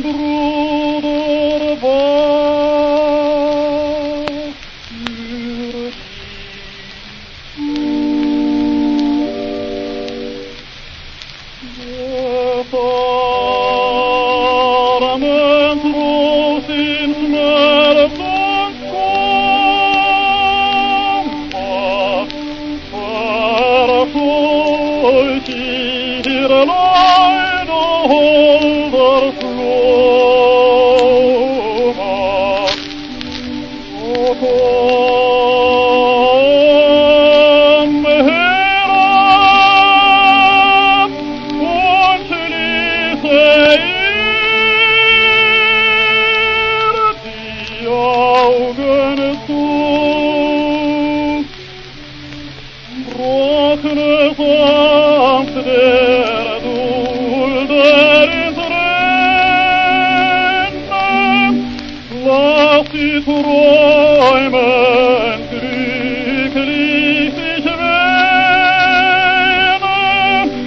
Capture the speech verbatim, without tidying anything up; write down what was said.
broeder, wacht sur de armen trots sin smärtan komma, för folk i leid och håller flåma, och kom heran och slise er till augen stod, brakne samt der dolder ins renne, lass i tro